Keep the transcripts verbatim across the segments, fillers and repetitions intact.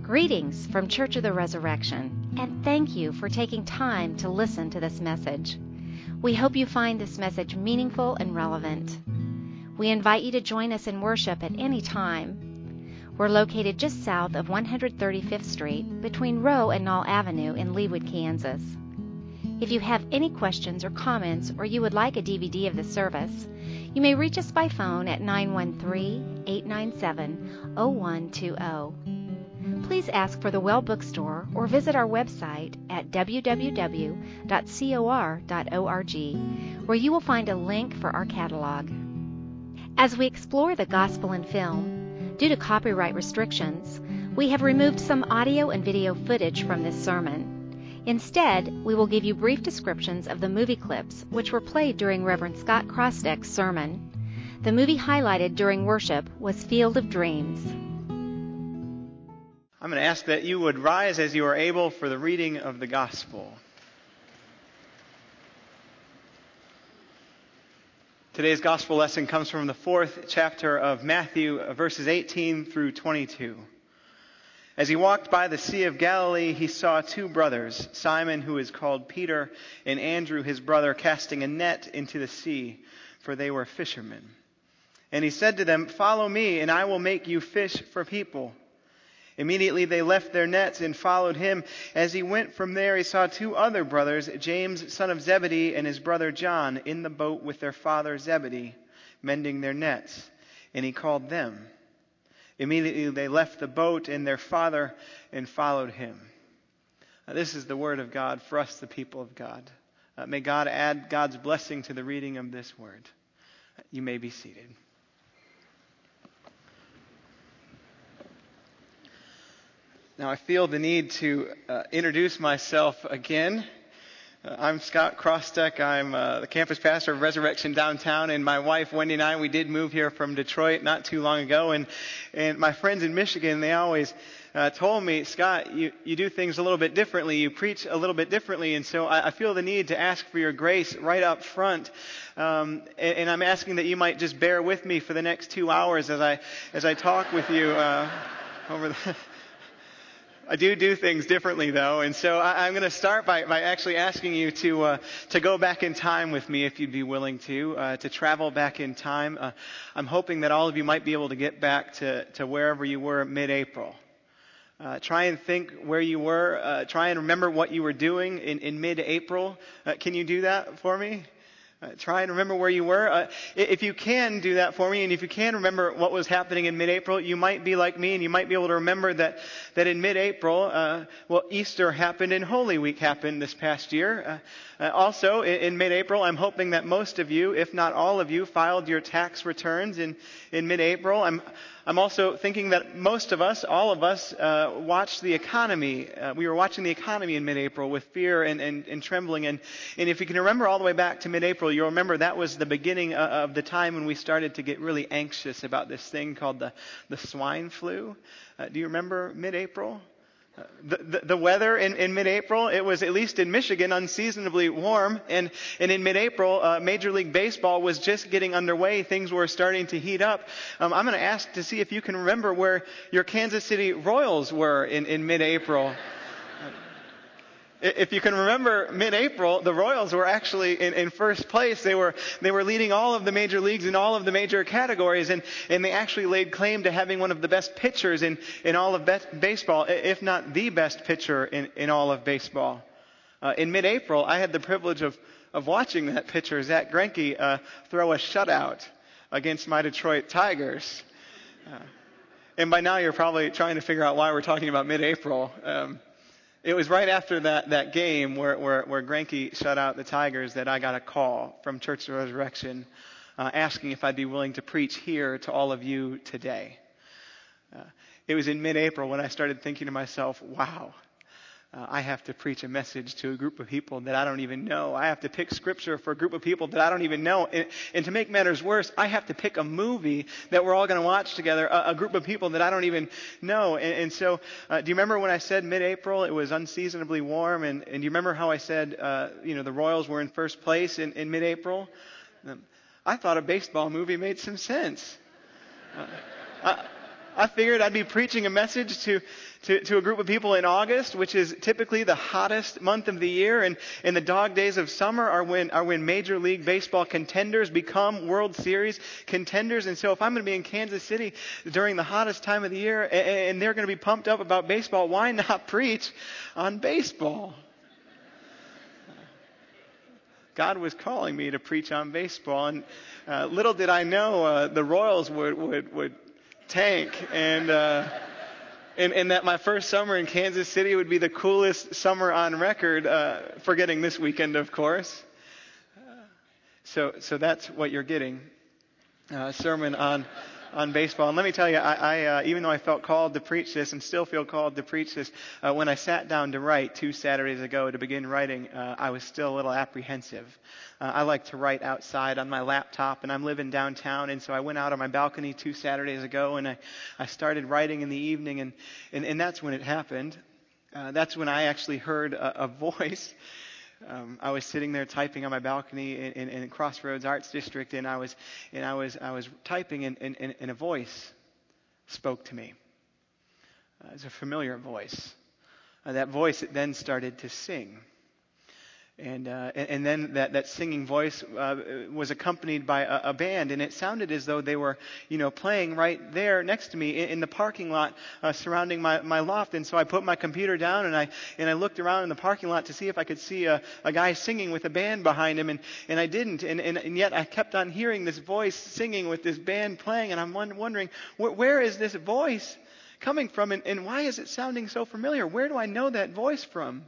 Greetings from Church of the Resurrection, and thank you for taking time to listen to this message. We hope you find this message meaningful and relevant. We invite you to join us in worship at any time. We're located just south of one hundred thirty-fifth Street between Rowe and Knoll Avenue in Leawood, Kansas. If you have any questions or comments, or you would like a D V D of the service, you may reach us by phone at nine one three, eight nine seven, zero one two zero. Please ask for the Well Bookstore or visit our website at w w w dot cor dot org, where you will find a link for our catalog. As we explore the gospel in film, due to copyright restrictions, we have removed some audio and video footage from this sermon. Instead, we will give you brief descriptions of the movie clips which were played during Reverend Scott Crosdeck's sermon. The movie highlighted during worship was Field of Dreams. I'm going to ask that you would rise as you are able for the reading of the gospel. Today's gospel lesson comes from the fourth chapter of Matthew, verses eighteen through twenty-two. As he walked by the Sea of Galilee, he saw two brothers, Simon, who is called Peter, and Andrew, his brother, casting a net into the sea, for they were fishermen. And he said to them, "Follow me, and I will make you fish for people." Immediately they left their nets and followed him. As he went from there, he saw two other brothers, James, son of Zebedee, and his brother John, in the boat with their father Zebedee, mending their nets. And he called them. Immediately they left the boat and their father and followed him. Now, this is the word of God for us, the people of God. Uh, may God add God's blessing to the reading of this word. You may be seated. Now, I feel the need to uh, introduce myself again. Uh, I'm Scott Crosdeck. I'm uh, the campus pastor of Resurrection Downtown, and my wife, Wendy, and I, we did move here from Detroit not too long ago. And, and my friends in Michigan, they always uh, told me, "Scott, you, you do things a little bit differently. You preach a little bit differently." And so I, I feel the need to ask for your grace right up front. Um, and, and I'm asking that you might just bear with me for the next two hours as I, as I talk with you uh, over the... I do do things differently, though, and so I, I'm going to start by, by actually asking you to uh, to go back in time with me, if you'd be willing to, uh, to travel back in time. Uh, I'm hoping that all of you might be able to get back to, to wherever you were mid-April. Uh, try and think where you were. Uh, try and remember what you were doing in, in mid-April. Uh, can you do that for me? Uh, try and remember where you were. Uh, if you can do that for me, and if you can remember what was happening in mid-April, you might be like me, and you might be able to remember that, that in mid-April, uh, well, Easter happened and Holy Week happened this past year. Uh, uh, also, in, in mid-April, I'm hoping that most of you, if not all of you, filed your tax returns in, in mid-April. I'm I'm also thinking that most of us, all of us, uh, watched the economy. Uh, we were watching the economy in mid-April with fear and, and, and trembling. And, and if you can remember all the way back to mid-April, you'll remember that was the beginning uh, of the time when we started to get really anxious about this thing called the, the swine flu. Uh, do you remember mid-April? Uh, the, the, the weather in, in mid-April, it was, at least in Michigan, unseasonably warm. And, and in mid-April, uh, Major League Baseball was just getting underway. Things were starting to heat up. Um, I'm going to ask to see if you can remember where your Kansas City Royals were in, in mid-April. If you can remember mid-April, the Royals were actually in, in first place. They were they were leading all of the major leagues in all of the major categories, and, and they actually laid claim to having one of the best pitchers in, in all of be- baseball, if not the best pitcher in, in all of baseball. Uh, in mid-April, I had the privilege of, of watching that pitcher, Zach Greinke, uh, throw a shutout against my Detroit Tigers. Uh, and by now you're probably trying to figure out why we're talking about mid-April. Um, It was right after that, that game where, where, where Greinke shut out the Tigers that I got a call from Church of the Resurrection uh, asking if I'd be willing to preach here to all of you today. Uh, it was in mid-April when I started thinking to myself, wow, uh, I have to preach a message to a group of people that I don't even know. I have to pick scripture for a group of people that I don't even know. And, and to make matters worse, I have to pick a movie that we're all going to watch together, a, a group of people that I don't even know. And, and so, uh, do you remember when I said mid-April it was unseasonably warm? And, and do you remember how I said, uh, you know, the Royals were in first place in, in mid-April? Um, I thought a baseball movie made some sense. Uh, I, I figured I'd be preaching a message to, to, to a group of people in August, which is typically the hottest month of the year, and, and the dog days of summer are when are when Major League Baseball contenders become World Series contenders. And so if I'm going to be in Kansas City during the hottest time of the year, and, and they're going to be pumped up about baseball, why not preach on baseball? God was calling me to preach on baseball, and uh, little did I know uh, the Royals would would, would tank, and, uh, and and that my first summer in Kansas City would be the coolest summer on record, uh, forgetting this weekend, of course. Uh, so so that's what you're getting, uh, a sermon on. on baseball. And let me tell you, I, I uh, even though I felt called to preach this and still feel called to preach this, uh, when I sat down to write two Saturdays ago to begin writing, uh, I was still a little apprehensive. Uh, I like to write outside on my laptop, and I'm living downtown, and so I went out on my balcony two Saturdays ago, and I, I started writing in the evening, and, and, and that's when it happened. Uh, that's when I actually heard a, a voice. Um, I was sitting there typing on my balcony in, in, in Crossroads Arts District, and I was and I was I was typing, and, and, and a voice spoke to me. Uh, it was a familiar voice. Uh, that voice then started to sing. And, uh, and and then that, that singing voice uh, was accompanied by a, a band, and it sounded as though they were, you know, playing right there next to me in, in the parking lot uh, surrounding my, my loft. And so I put my computer down, and I and I looked around in the parking lot to see if I could see a, a guy singing with a band behind him, and, and I didn't. And, and and yet I kept on hearing this voice singing with this band playing, and I'm wondering, where, where is this voice coming from, and, and why is it sounding so familiar? Where do I know that voice from?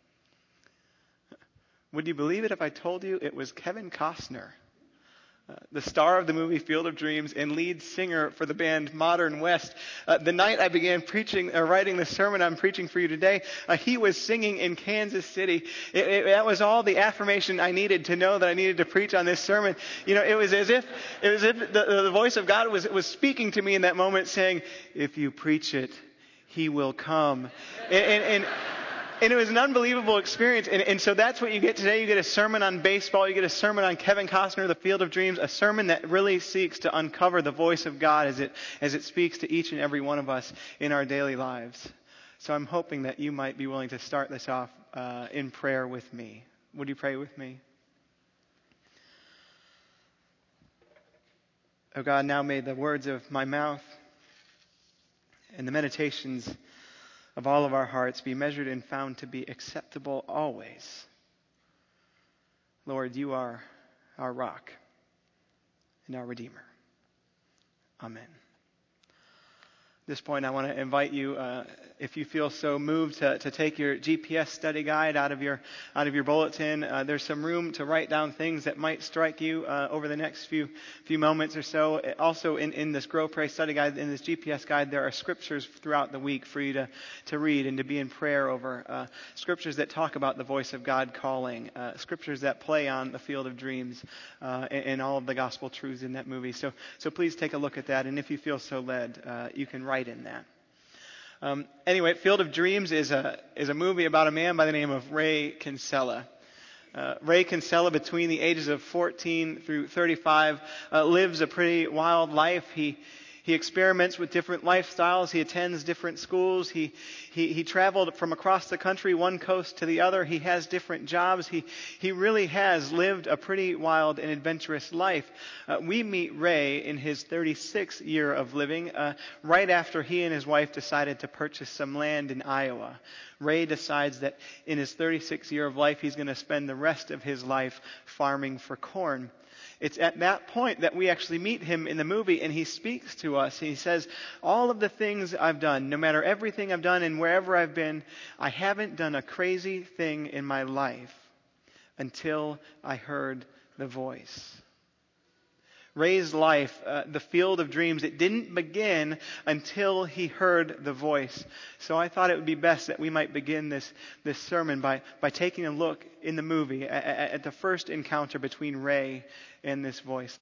Would you believe it if I told you it was Kevin Costner, uh, the star of the movie Field of Dreams and lead singer for the band Modern West? Uh, the night I began preaching, or writing the sermon I'm preaching for you today, uh, he was singing in Kansas City. It, it, that was all the affirmation I needed to know that I needed to preach on this sermon. You know, it was as if it was as if the, the voice of God was was speaking to me in that moment, saying, "If you preach it, He will come." and, and, and And it was an unbelievable experience. And, and so that's what you get today. You get a sermon on baseball. You get a sermon on Kevin Costner, The Field of Dreams, a sermon that really seeks to uncover the voice of God as it as it speaks to each and every one of us in our daily lives. So I'm hoping that you might be willing to start this off uh, in prayer with me. Would you pray with me? Oh God, now may the words of my mouth and the meditations of all of our hearts be measured and found to be acceptable always. Lord, you are our rock and our Redeemer. Amen. At this point, I want to invite you, uh, if you feel so moved, to, to take your G P S study guide out of your out of your bulletin. Uh, there's some room to write down things that might strike you uh, over the next few few moments or so. Also, in, in this Grow, Pray study guide, in this G P S guide, there are scriptures throughout the week for you to, to read and to be in prayer over. Uh, scriptures that talk about the voice of God calling. Uh, scriptures that play on the Field of Dreams uh, and, and all of the gospel truths in that movie. So, so please take a look at that. And if you feel so led, uh, you can write in that. Um, anyway, Field of Dreams is a is a movie about a man by the name of Ray Kinsella. Uh, Ray Kinsella, between the ages of fourteen through thirty-five, uh, lives a pretty wild life. He He experiments with different lifestyles. He attends different schools. He, he he traveled from across the country, one coast to the other. He has different jobs. He he really has lived a pretty wild and adventurous life. Uh, we meet Ray in his thirty-sixth year of living, uh, right after he and his wife decided to purchase some land in Iowa. Ray decides that in his thirty-sixth year of life, he's going to spend the rest of his life farming for corn. It's at that point that we actually meet him in the movie, and he speaks to us. He says, all of the things I've done, no matter everything I've done and wherever I've been, I haven't done a crazy thing in my life until I heard the voice. Ray's life, uh, the Field of Dreams, it didn't begin until he heard the voice. So I thought it would be best that we might begin this, this sermon by, by taking a look in the movie at, at the first encounter between Ray and this voice.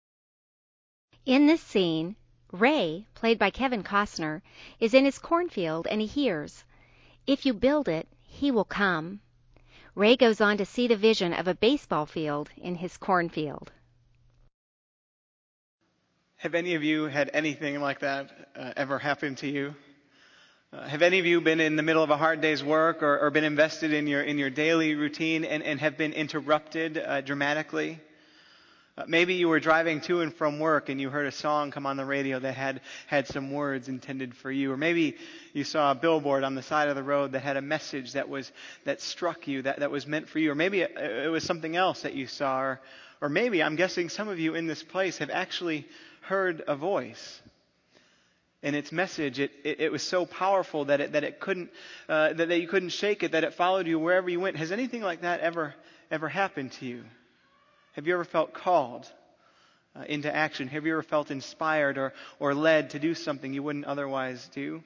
In this scene, Ray, played by Kevin Costner, is in his cornfield and he hears, "If you build it, he will come." Ray goes on to see the vision of a baseball field in his cornfield. Have any of you had anything like that uh, ever happen to you? Uh, have any of you been in the middle of a hard day's work or, or been invested in your in your daily routine and, and have been interrupted uh, dramatically? Uh, maybe you were driving to and from work and you heard a song come on the radio that had, had some words intended for you. Or maybe you saw a billboard on the side of the road that had a message that was that struck you, that, that was meant for you. Or maybe it, it was something else that you saw. Or, or maybe, I'm guessing some of you in this place have actually heard a voice. And its message, it, it, it was so powerful that it that it couldn't uh, that, that you couldn't shake it, that it followed you wherever you went. Has anything like that ever ever happened to you? Have you ever felt called uh, into action? Have you ever felt inspired or, or led to do something you wouldn't otherwise do?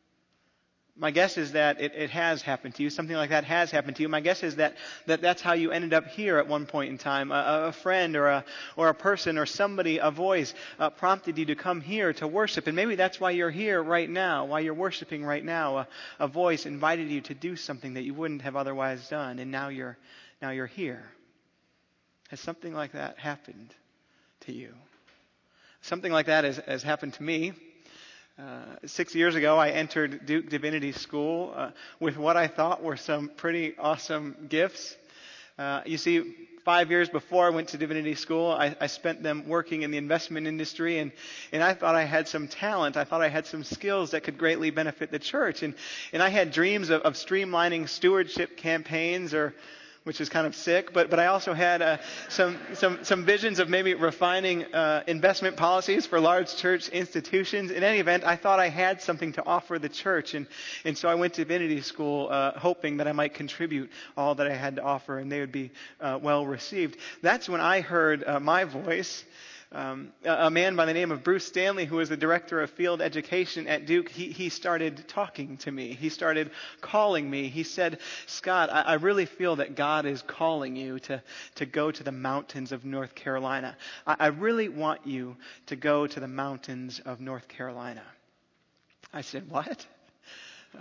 My guess is that it, it has happened to you. Something like that has happened to you. My guess is that, that that's how you ended up here at one point in time. A, a friend or a or a person or somebody, a voice uh, prompted you to come here to worship. And maybe that's why you're here right now, why you're worshiping right now. A, a voice invited you to do something that you wouldn't have otherwise done. And now you're now you're here. Has something like that happened to you? Something like that has, has happened to me. Uh, six years ago, I entered Duke Divinity School uh, with what I thought were some pretty awesome gifts. Uh, you see, five years before I went to Divinity School, I, I spent them working in the investment industry, and, and I thought I had some talent. I thought I had some skills that could greatly benefit the church. And, and I had dreams of, of streamlining stewardship campaigns, or which is kind of sick, but but I also had uh, some some some visions of maybe refining uh, investment policies for large church institutions. In any event, I thought I had something to offer the church, and and so I went to Divinity School uh, hoping that I might contribute all that I had to offer, and they would be uh, well received. That's when I heard uh, my voice. Um, a, a man by the name of Bruce Stanley, who was the director of field education at Duke, he, he started talking to me. He started calling me. He said, "Scott, I, I really feel that God is calling you to, to go to the mountains of North Carolina. I, I really want you to go to the mountains of North Carolina." I said, "What? Uh,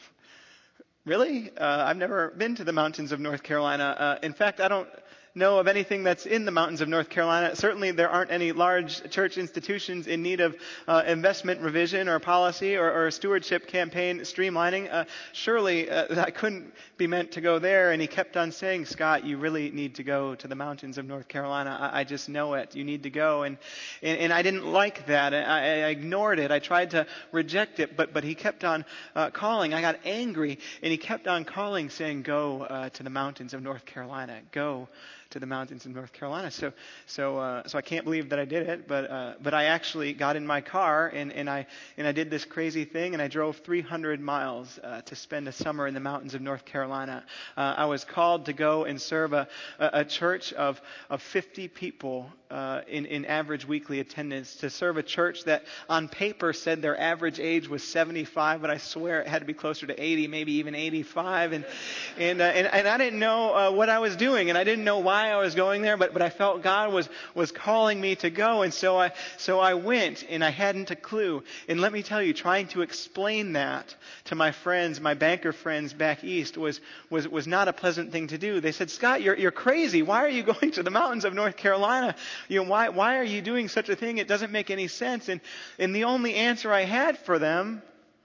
really? Uh, I've never been to the mountains of North Carolina. Uh, in fact, I don't know of anything that's in the mountains of North Carolina. Certainly there aren't any large church institutions in need of uh, investment revision or policy or, or stewardship campaign streamlining. Uh, surely uh, I couldn't be meant to go there." And he kept on saying, "Scott, you really need to go to the mountains of North Carolina. I, I just know it. You need to go." And and, and I didn't like that. I, I ignored it. I tried to reject it, but but he kept on uh, calling. I got angry, and he kept on calling, saying, "Go uh, to the mountains of North Carolina. Go to the mountains of North Carolina." So, so, uh, so I can't believe that I did it, but, uh, but I actually got in my car and, and I, and I did this crazy thing, and I drove three hundred miles uh, to spend a summer in the mountains of North Carolina. Uh, I was called to go and serve a, a, a church of, of fifty people uh, in, in average weekly attendance, to serve a church that on paper said their average age was seventy-five, but I swear it had to be closer to eighty, maybe even eighty-five, and, and, uh, and, and I didn't know uh, what I was doing, and I didn't know why I was going there, but, but I felt God was, was calling me to go. And so I, so I went, and I hadn't a clue. And let me tell you, trying to explain that to my friends, my banker friends back east was, was, was not a pleasant thing to do. They said, "Scott, you're, you're crazy. Why are you going to the mountains of North Carolina? You know, why, why are you doing such a thing? It doesn't make any sense." And, and the only answer I had for them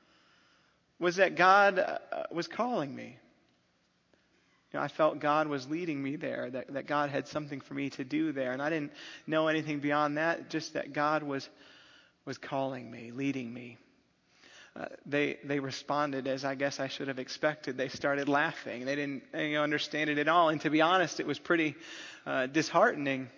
was that God uh, was calling me. You know, I felt God was leading me there, that, that God had something for me to do there. And I didn't know anything beyond that, just that God was was calling me, leading me. Uh, they they responded as I guess I should have expected. They started laughing. They didn't you know, understand it at all. And to be honest, it was pretty uh, disheartening.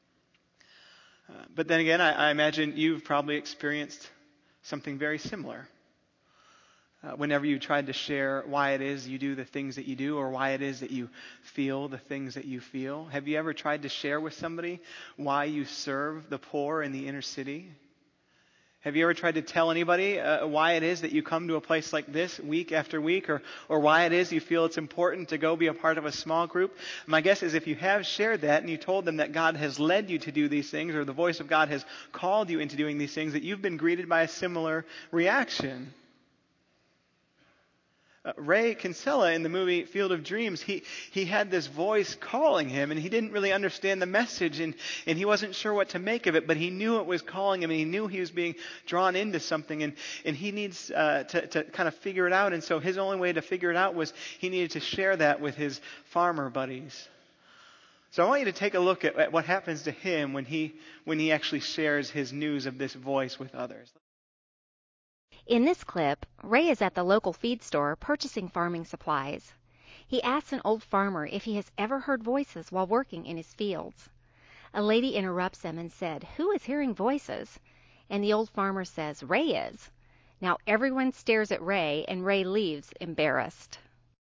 Uh, but then again, I, I imagine you've probably experienced something very similar. Uh, whenever you tried to share why it is you do the things that you do, or why it is that you feel the things that you feel. Have you ever tried to share with somebody why you serve the poor in the inner city? Have you ever tried to tell anybody uh, why it is that you come to a place like this week after week, or, or why it is you feel it's important to go be a part of a small group? My guess is if you have shared that and you told them that God has led you to do these things, or the voice of God has called you into doing these things, that you've been greeted by a similar reaction. Uh, Ray Kinsella in the movie Field of Dreams, he, he had this voice calling him, and he didn't really understand the message, and, and he wasn't sure what to make of it, but he knew it was calling him, and he knew he was being drawn into something, and, and he needs uh, to, to kind of figure it out, and so his only way to figure it out was he needed to share that with his farmer buddies. So I want you to take a look at, at what happens to him when he when he actually shares his news of this voice with others. In this clip, Ray is at the local feed store purchasing farming supplies. He asks an old farmer if he has ever heard voices while working in his fields. A lady interrupts him and said, "Who is hearing voices?" And the old farmer says, "Ray is." Now everyone stares at Ray, and Ray leaves embarrassed.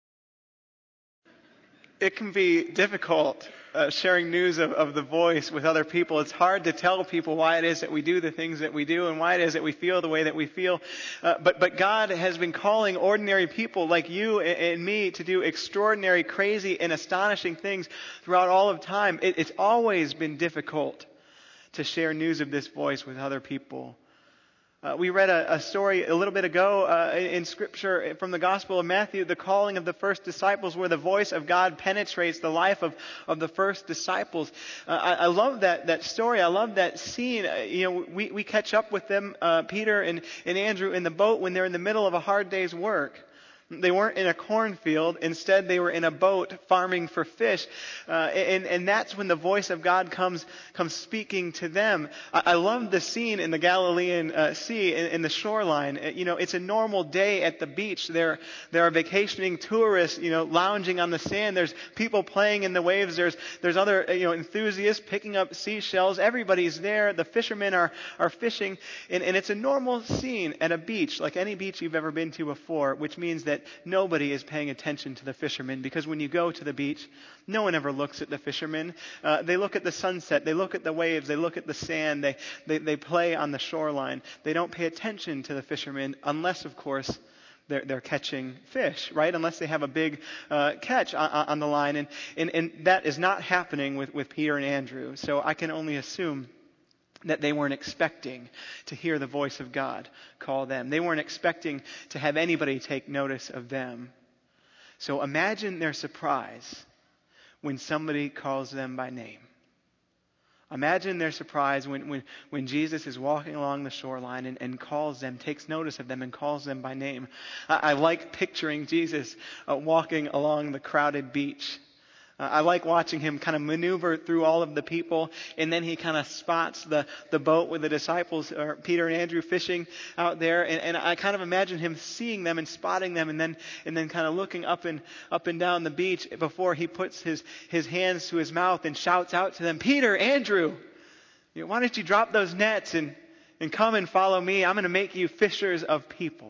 It can be difficult uh, sharing news of, of the voice with other people. It's hard to tell people why it is that we do the things that we do and why it is that we feel the way that we feel. Uh, but, but God has been calling ordinary people like you and, and me to do extraordinary, crazy, and astonishing things throughout all of time. It, it's always been difficult to share news of this voice with other people. Uh, we read a, a story a little bit ago uh, in, in Scripture from the Gospel of Matthew, the calling of the first disciples, where the voice of God penetrates the life of, of the first disciples. Uh, I, I love that, that story. I love that scene. Uh, you know, we, we catch up with them, uh, Peter and, and Andrew, in the boat when they're in the middle of a hard day's work. They weren't in a cornfield. Instead, they were in a boat farming for fish. Uh, and, and that's when the voice of God comes comes speaking to them. I, I love the scene in the Galilean uh, Sea, in, in the shoreline. You know, it's a normal day at the beach. There, there are vacationing tourists, you know, lounging on the sand. There's people playing in the waves. There's, there's other, you know, enthusiasts picking up seashells. Everybody's there. The fishermen are, are fishing. And, and it's a normal scene at a beach, like any beach you've ever been to before, which means that nobody is paying attention to the fishermen, because when you go to the beach, no one ever looks at the fishermen. Uh, they look at the sunset. They look at the waves. They look at the sand. They, they, they play on the shoreline. They don't pay attention to the fishermen unless, of course, they're, they're catching fish, right? Unless they have a big uh, catch on, on the line. And, and, and that is not happening with, with Peter and Andrew. So I can only assume that they weren't expecting to hear the voice of God call them. They weren't expecting to have anybody take notice of them. So imagine their surprise when somebody calls them by name. Imagine their surprise when, when, when Jesus is walking along the shoreline and, and calls them, takes notice of them and calls them by name. I, I like picturing Jesus uh, walking along the crowded beach. Uh, I like watching him kind of maneuver through all of the people, and then he kind of spots the, the boat with the disciples, or Peter and Andrew, fishing out there, and, and I kind of imagine him seeing them and spotting them, and then and then kind of looking up and up and down the beach before he puts his, his hands to his mouth and shouts out to them, "Peter, Andrew, you know, why don't you drop those nets and, and come and follow me? I'm going to make you fishers of people."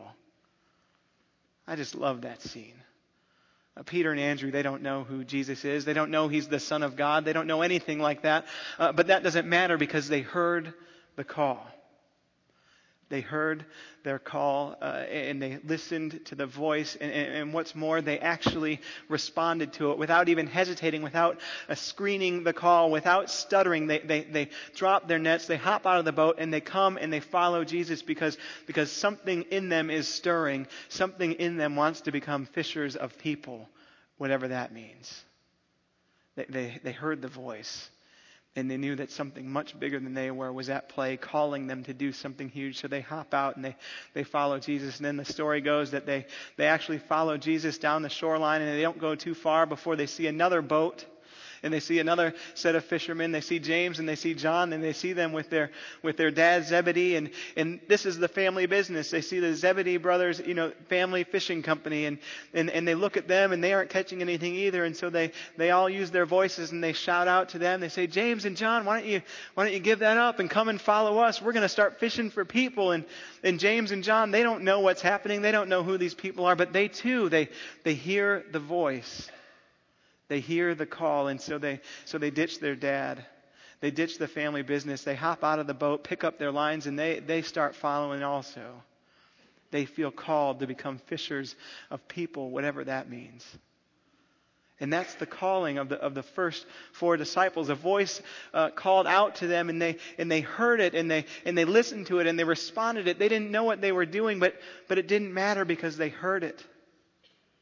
I just love that scene. Uh, Peter and Andrew, they don't know who Jesus is. They don't know he's the Son of God. They don't know anything like that. Uh, but that doesn't matter, because they heard the call. They heard their call uh, and they listened to the voice. And, and, and what's more, they actually responded to it without even hesitating, without uh, screening the call, without stuttering. They, they, they drop their nets, they hop out of the boat, and they come and they follow Jesus because, because something in them is stirring. Something in them wants to become fishers of people, whatever that means. They, they, they heard the voice. And they knew that something much bigger than they were was at play, calling them to do something huge. So they hop out and they, they follow Jesus. And then the story goes that they, they actually follow Jesus down the shoreline, and they don't go too far before they see another boat. And they see another set of fishermen. They see James and they see John, and they see them with their with their dad Zebedee. And, and this is the family business. They see the Zebedee brothers, you know, family fishing company. And, and, and they look at them, and they aren't catching anything either. And so they, they all use their voices and they shout out to them. They say, "James and John, why don't you why don't you give that up and come and follow us? We're going to start fishing for people." And, and James and John, they don't know what's happening. They don't know who these people are, but they too, they they hear the voice. They hear the call, and so they so they ditch their dad. They ditch the family business. They hop out of the boat, pick up their lines, and they, they start following also. They feel called to become fishers of people, whatever that means. And that's the calling of the of the first four disciples. A voice uh, called out to them, and they and they heard it, and they and they listened to it, and they responded to it. They didn't know what they were doing, but but it didn't matter because they heard it.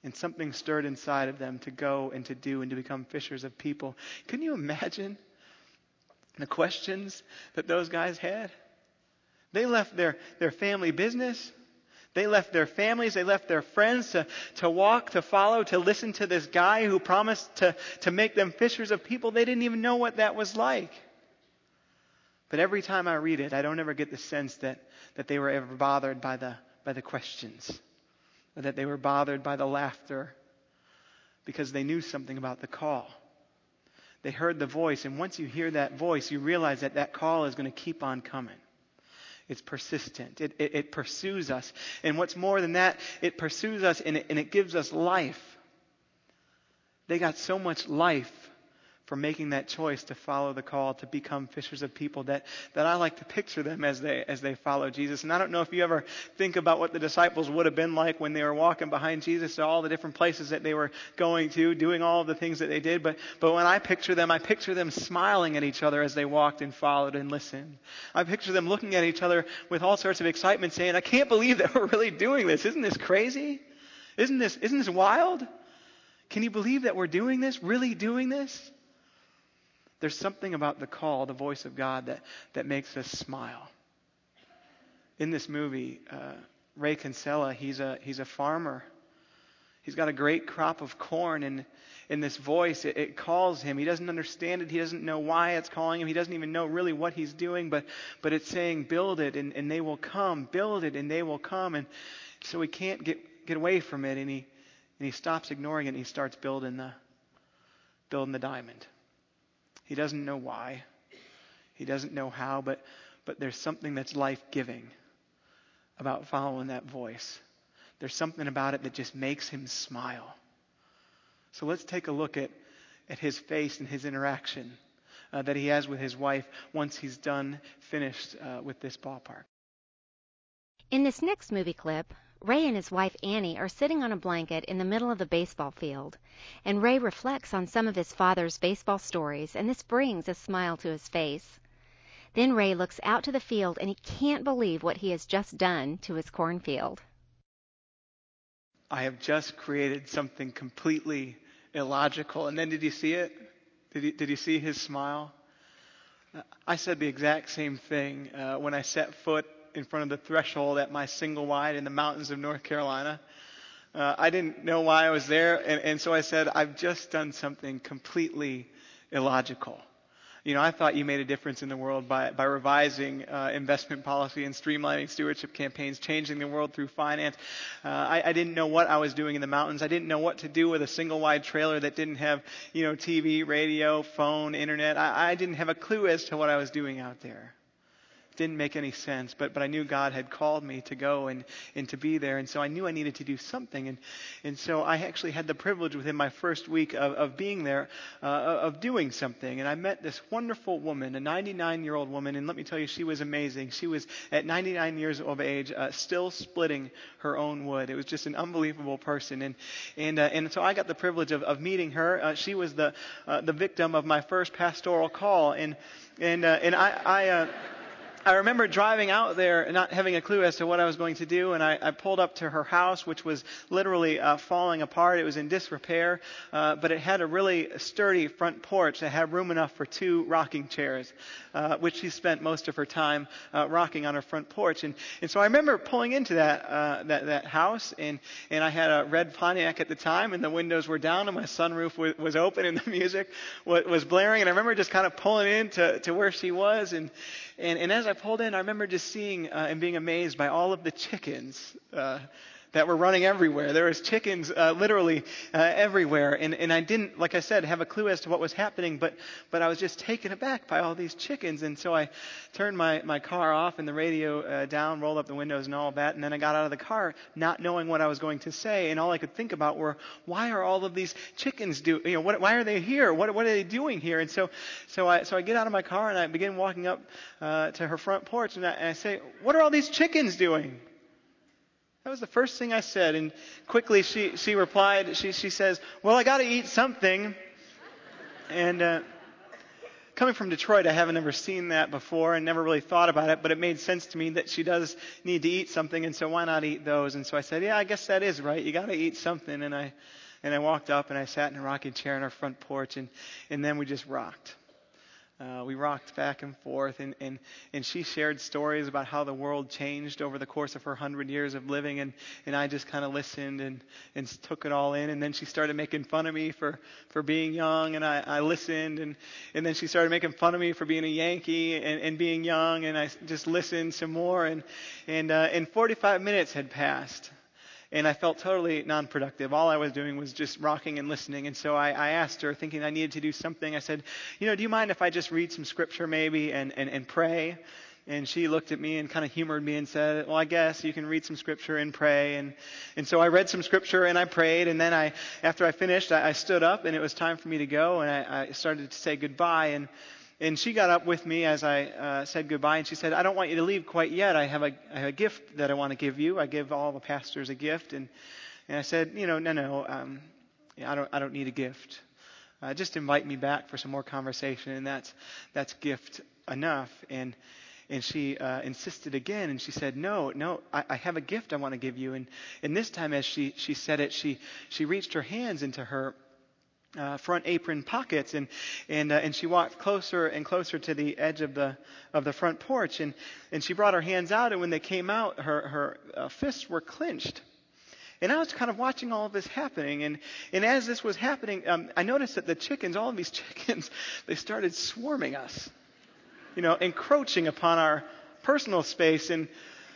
And something stirred inside of them to go and to do and to become fishers of people. Can you imagine the questions that those guys had? They left their, their family business. They left their families. They left their friends to, to walk, to follow, to listen to this guy who promised to, to make them fishers of people. They didn't even know what that was like. But every time I read it, I don't ever get the sense that, that they were ever bothered by the, by the questions. Or that they were bothered by the laughter, because they knew something about the call. They heard the voice, and once you hear that voice, you realize that that call is going to keep on coming. It's persistent. It, it, it pursues us. And what's more than that, it pursues us and it, and it gives us life. They got so much life for making that choice to follow the call to become fishers of people that, that I like to picture them as they as they follow Jesus. And I don't know if you ever think about what the disciples would have been like when they were walking behind Jesus to all the different places that they were going to, doing all of the things that they did. But but when I picture them, I picture them smiling at each other as they walked and followed and listened. I picture them looking at each other with all sorts of excitement, saying, I can't believe that we're really doing this. Isn't this crazy? Isn't this isn't this wild? Can you believe that we're doing this? Really doing this? There's something about the call, the voice of God, that, that makes us smile. In this movie, uh, Ray Kinsella, he's a he's a farmer. He's got a great crop of corn, and in this voice, it, it calls him. He doesn't understand it. He doesn't know why it's calling him. He doesn't even know really what he's doing, but but it's saying, build it, and, and they will come. Build it, and they will come. And so he can't get get away from it, and he and he stops ignoring it, and he starts building the building the diamond. He doesn't know why. He doesn't know how, but but there's something that's life-giving about following that voice. There's something about it that just makes him smile. So let's take a look at, at his face and his interaction uh, that he has with his wife once he's done, finished uh, with this ballpark. In this next movie clip, Ray and his wife Annie are sitting on a blanket in the middle of the baseball field, and Ray reflects on some of his father's baseball stories, and this brings a smile to his face. Then Ray looks out to the field, and he can't believe what he has just done to his cornfield. I have just created something completely illogical. And then did you see it? Did you, did you see his smile? I said the exact same thing uh, when I set foot in front of the threshold at my single wide in the mountains of North Carolina. Uh, I didn't know why I was there, and, and so I said, I've just done something completely illogical. You know, I thought you made a difference in the world by, by revising uh, investment policy and streamlining stewardship campaigns, changing the world through finance. Uh, I, I didn't know what I was doing in the mountains. I didn't know what to do with a single wide trailer that didn't have, you know, T V, radio, phone, internet. I, I didn't have a clue as to what I was doing out there. Didn't make any sense, but but I knew God had called me to go and, and to be there, and so I knew I needed to do something, and and so I actually had the privilege within my first week of, of being there, uh, of doing something, and I met this wonderful woman, a ninety-nine-year-old woman, and let me tell you, she was amazing. She was at ninety-nine years of age, uh, still splitting her own wood. It was just an unbelievable person, and and uh, and so I got the privilege of, of meeting her. Uh, she was the uh, the victim of my first pastoral call, and and uh, and I. I uh, I remember driving out there and not having a clue as to what I was going to do, and I, I pulled up to her house, which was literally uh, falling apart. It was in disrepair, uh, but it had a really sturdy front porch that had room enough for two rocking chairs, uh, which she spent most of her time uh, rocking on her front porch. And, and so I remember pulling into that uh, that, that house, and, and I had a red Pontiac at the time, and the windows were down, and my sunroof was, was open, and the music was, was blaring. And I remember just kind of pulling in to, to where she was, and And, and as I pulled in, I remember just seeing uh, and being amazed by all of the chickens uh, that were running everywhere. There was chickens uh, literally uh, everywhere. And, and I didn't, like I said, have a clue as to what was happening, but but I was just taken aback by all these chickens. And so I turned my, my car off and the radio uh, down, rolled up the windows and all of that. And then I got out of the car not knowing what I was going to say. And all I could think about were, why are all of these chickens do, you know, what, why are they here? What, what are they doing here? And so so I so I get out of my car and I begin walking up uh, to her front porch, and I, and I say, what are all these chickens doing? That was the first thing I said, and quickly she, she replied, she, she says, well, I got to eat something. And uh, coming from Detroit, I haven't never seen that before and never really thought about it, but it made sense to me that she does need to eat something, and so why not eat those? And so I said, yeah, I guess that is right. You got to eat something. And I and I walked up and I sat in a rocking chair on our front porch, and, and then we just rocked. Uh, we rocked back and forth, and, and, and she shared stories about how the world changed over the course of her hundred years of living, and, and I just kind of listened and, and took it all in. And then she started making fun of me for, for being young, and I, I listened, and, and then she started making fun of me for being a Yankee and, and being young, and I just listened some more, and and uh, and forty-five minutes had passed. And I felt totally non-productive. All I was doing was just rocking and listening. And so I, I asked her, thinking I needed to do something. I said, you know, do you mind if I just read some scripture maybe and, and, and pray? And she looked at me and kind of humored me and said, well, I guess you can read some scripture and pray. And, and so I read some scripture and I prayed. And then I, after I finished, I, I stood up and it was time for me to go. And I, I started to say goodbye. And And she got up with me as I uh, said goodbye, and she said, I don't want you to leave quite yet. I have a, I have a gift that I want to give you. I give all the pastors a gift. And, and I said, you know, no, no, um, I don't I don't need a gift. Uh, just invite me back for some more conversation, and that's that's gift enough. And and she uh, insisted again, and she said, no, no, I, I have a gift I want to give you. And, and this time as she, she said it, she, she reached her hands into her Uh, front apron pockets, and and uh, and she walked closer and closer to the edge of the of the front porch, and and she brought her hands out, and when they came out, her her uh, fists were clenched. And I was kind of watching all of this happening, and and as this was happening, um, I noticed that the chickens, all of these chickens, they started swarming us, you know, encroaching upon our personal space, and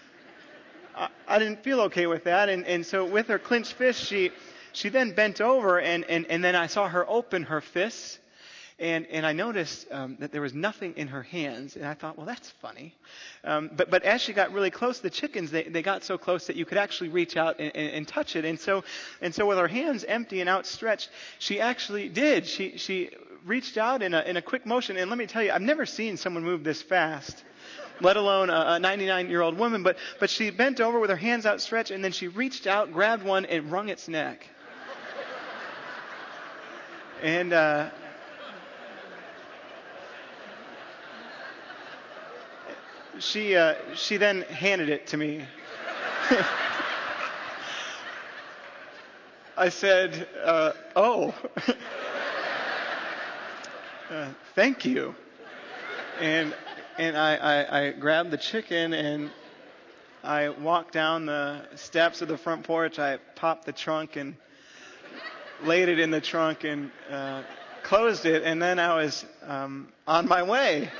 I, I didn't feel okay with that, and and so with her clenched fist, she. She then bent over, and, and, and then I saw her open her fists, and, and I noticed um, that there was nothing in her hands, and I thought, well, that's funny. Um, but, but as she got really close, the chickens, they, they got so close that you could actually reach out and, and, and touch it. And so, and so with her hands empty and outstretched, she actually did. She, she reached out in a, in a quick motion, and let me tell you, I've never seen someone move this fast, let alone a ninety-nine-year-old woman. But, but she bent over with her hands outstretched, and then she reached out, grabbed one, and wrung its neck. And uh, she uh, she then handed it to me. I said, uh, "Oh, uh, thank you." And and I, I, I grabbed the chicken and I walked down the steps of the front porch. I popped the trunk and laid it in the trunk and uh, closed it, and then I was um, on my way.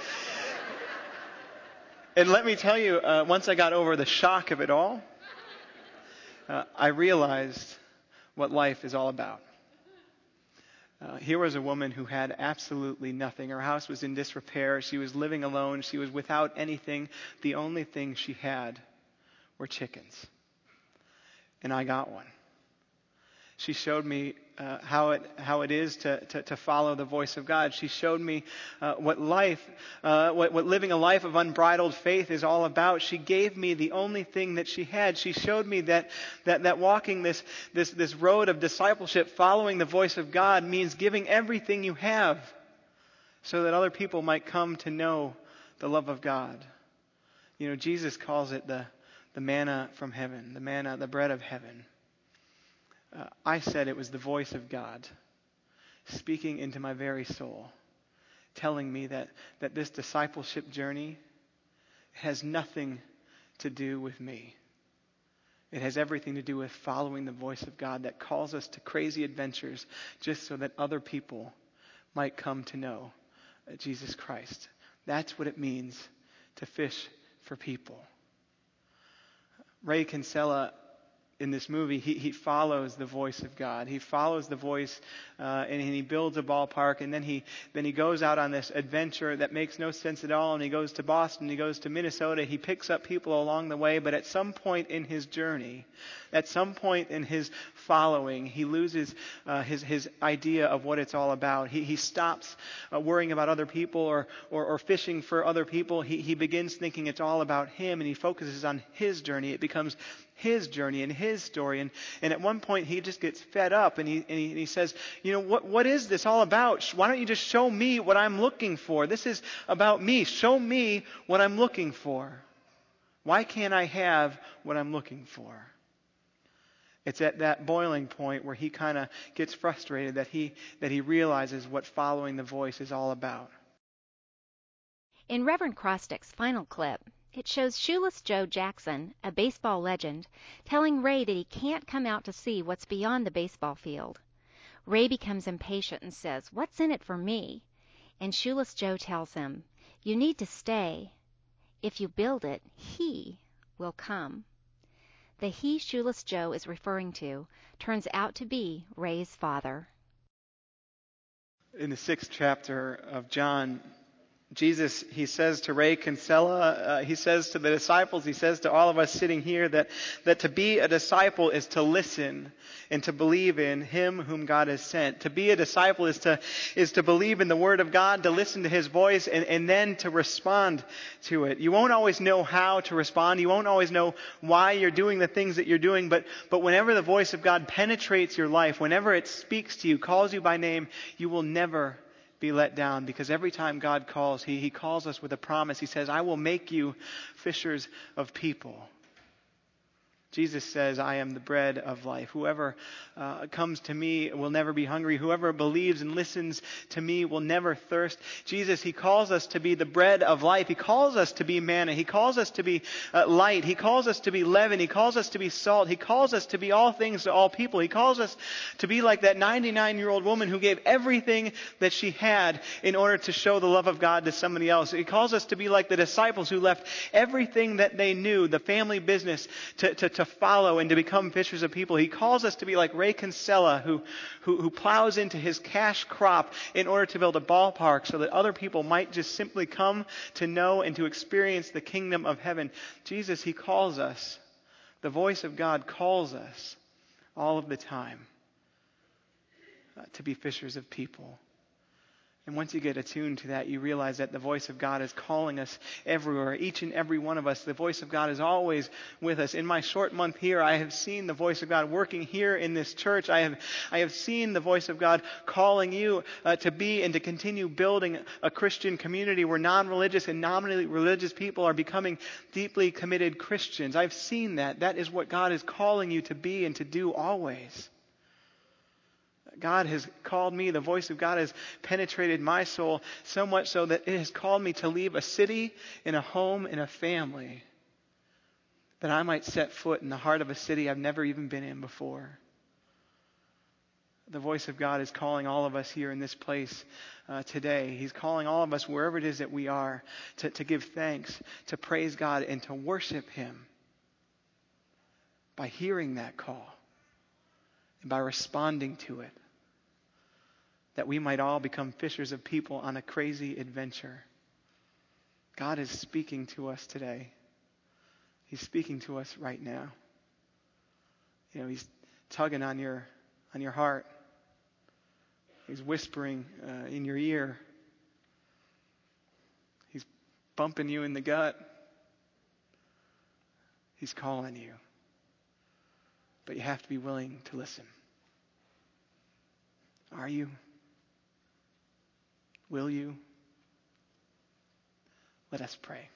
And let me tell you, uh, once I got over the shock of it all, uh, I realized what life is all about. Uh, here was a woman who had absolutely nothing. Her house was in disrepair. She was living alone. She was without anything. The only thing she had were chickens. And I got one. She showed me uh, how it how it is to, to, to follow the voice of God. She showed me uh, what life, uh, what, what living a life of unbridled faith is all about. She gave me the only thing that she had. She showed me that that, that walking this, this, this road of discipleship, following the voice of God, means giving everything you have so that other people might come to know the love of God. You know, Jesus calls it the, the manna from heaven, the manna, the bread of heaven. Uh, I said it was the voice of God speaking into my very soul, telling me that, that this discipleship journey has nothing to do with me. It has everything to do with following the voice of God that calls us to crazy adventures just so that other people might come to know Jesus Christ. That's what it means to fish for people. Ray Kinsella, in this movie, he, he follows the voice of God. He follows the voice, uh, and he builds a ballpark, and then he then he goes out on this adventure that makes no sense at all, and he goes to Boston, he goes to Minnesota, he picks up people along the way, but at some point in his journey, at some point in his following, he loses uh, his his idea of what it's all about. He he stops uh, worrying about other people or, or or fishing for other people. He he begins thinking it's all about him, and he focuses on his journey. It becomes his journey and his his story. And, and at one point he just gets fed up and he, and he, and he says, you know, what, what is this all about? Why don't you just show me what I'm looking for? This is about me. Show me what I'm looking for. Why can't I have what I'm looking for? It's at that boiling point where he kind of gets frustrated that he, that he realizes what following the voice is all about. In Reverend Crosstick's final clip, it shows Shoeless Joe Jackson, a baseball legend, telling Ray that he can't come out to see what's beyond the baseball field. Ray becomes impatient and says, "What's in it for me?" And Shoeless Joe tells him, "You need to stay. If you build it, he will come." The he Shoeless Joe is referring to turns out to be Ray's father. In the sixth chapter of John, Jesus, he says to Ray Kinsella, uh, he says to the disciples, he says to all of us sitting here that, that to be a disciple is to listen and to believe in him whom God has sent. To be a disciple is to, is to believe in the word of God, to listen to his voice, and, and then to respond to it. You won't always know how to respond. You won't always know why you're doing the things that you're doing, but, but whenever the voice of God penetrates your life, whenever it speaks to you, calls you by name, you will never be let down, because every time God calls, he, he calls us with a promise. He says, "I will make you fishers of people." Jesus says, "I am the bread of life. Whoever uh, comes to me will never be hungry. Whoever believes and listens to me will never thirst." Jesus, he calls us to be the bread of life. He calls us to be manna. He calls us to be uh, light. He calls us to be leaven. He calls us to be salt. He calls us to be all things to all people. He calls us to be like that ninety-nine-year-old woman who gave everything that she had in order to show the love of God to somebody else. He calls us to be like the disciples who left everything that they knew, the family business, to, to to follow and to become fishers of people. He calls us to be like Ray Kinsella, who, who, who plows into his cash crop in order to build a ballpark so that other people might just simply come to know and to experience the kingdom of heaven. Jesus, he calls us. The voice of God calls us all of the time uh, to be fishers of people. And once you get attuned to that, you realize that the voice of God is calling us everywhere, each and every one of us. The voice of God is always with us. In my short month here, I have seen the voice of God working here in this church. I have, I have seen the voice of God calling you uh, to be and to continue building a Christian community where non-religious and nominally religious people are becoming deeply committed Christians. I've seen that. That is what God is calling you to be and to do always. God has called me, the voice of God has penetrated my soul so much so that it has called me to leave a city and a home and a family that I might set foot in the heart of a city I've never even been in before. The voice of God is calling all of us here in this place uh, today. He's calling all of us wherever it is that we are to, to give thanks, to praise God, and to worship him by hearing that call and by responding to it, that we might all become fishers of people on a crazy adventure. God is speaking to us today. He's speaking to us right now. You know, he's tugging on your on your heart. He's whispering uh, in your ear. He's bumping you in the gut. He's calling you. But you have to be willing to listen. Are you? Will you? Let us pray.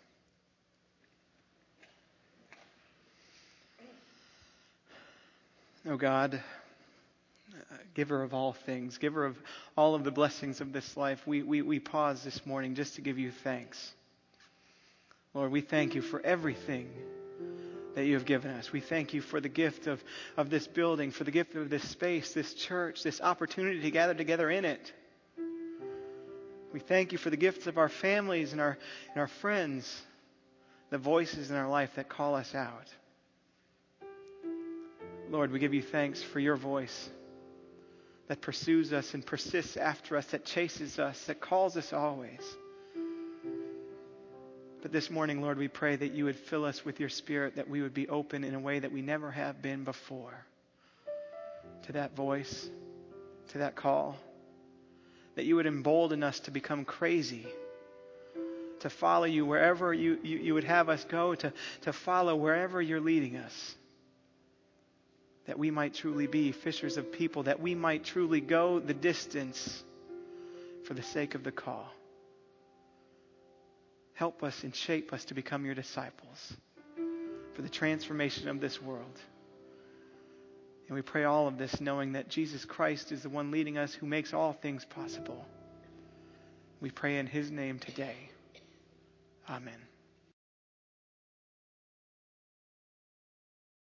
Oh God, uh, giver of all things, giver of all of the blessings of this life, we, we, we pause this morning just to give you thanks. Lord, we thank you for everything that you have given us. We thank you for the gift of, of this building, for the gift of this space, this church, this opportunity to gather together in it. We thank you for the gifts of our families and our, and our friends, the voices in our life that call us out. Lord, we give you thanks for your voice that pursues us and persists after us, that chases us, that calls us always. But this morning, Lord, we pray that you would fill us with your Spirit, that we would be open in a way that we never have been before to that voice, to that call, that you would embolden us to become crazy, to follow you wherever you, you, you would have us go, to, to follow wherever you're leading us. that we might truly be fishers of people, that we might truly go the distance for the sake of the call. Help us and shape us to become your disciples for the transformation of this world. And we pray all of this knowing that Jesus Christ is the one leading us, who makes all things possible. We pray in his name today. Amen.